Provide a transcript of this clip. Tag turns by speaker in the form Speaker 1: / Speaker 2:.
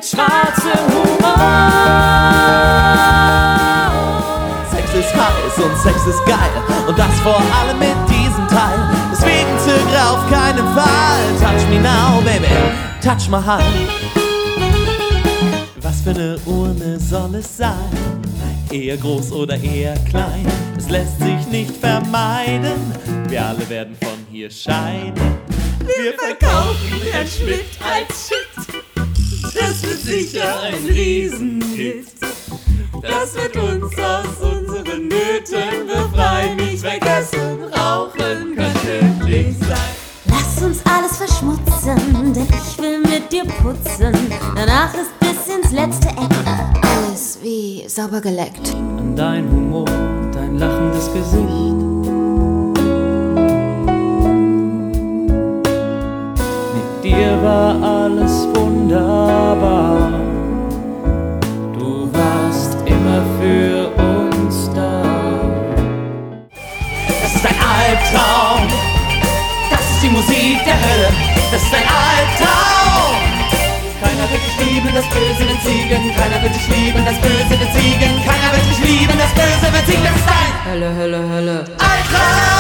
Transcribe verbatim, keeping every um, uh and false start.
Speaker 1: mit schwarzem Humor.
Speaker 2: Sex ist heiß und Sex ist geil und das vor allem mit diesem Teil. Deswegen zögere auf keinen Fall. Touch me now, baby, touch my heart. Was für eine Urne soll es sein? Eher groß oder eher klein? Es lässt sich nicht vermeiden. Wir alle werden von hier scheiden.
Speaker 1: Wir verkaufen Herrn Schmidt als Shit. Das wird sicher ein Riesenhit. Das wird uns aus unseren Nöten befreien. Nicht vergessen, rauchen kann tödlich sein.
Speaker 3: Lass uns alles verschmutzen, denn ich will mit dir putzen. Danach ist bis ins letzte Eck alles wie sauber geleckt.
Speaker 1: An dein Humor, dein lachendes Gesicht. Mit dir war alles wunderbar. Du warst immer für uns da.
Speaker 2: Das ist ein Albtraum. Das ist die Musik der Hölle. Das ist ein Albtraum. Keiner wird dich lieben, das Böse wird siegen. Keiner wird dich lieben, das Böse wird siegen. Keiner wird dich lieben, das Böse wird siegen. Das ist ein
Speaker 1: Hölle, Hölle, Hölle.
Speaker 2: Albtraum.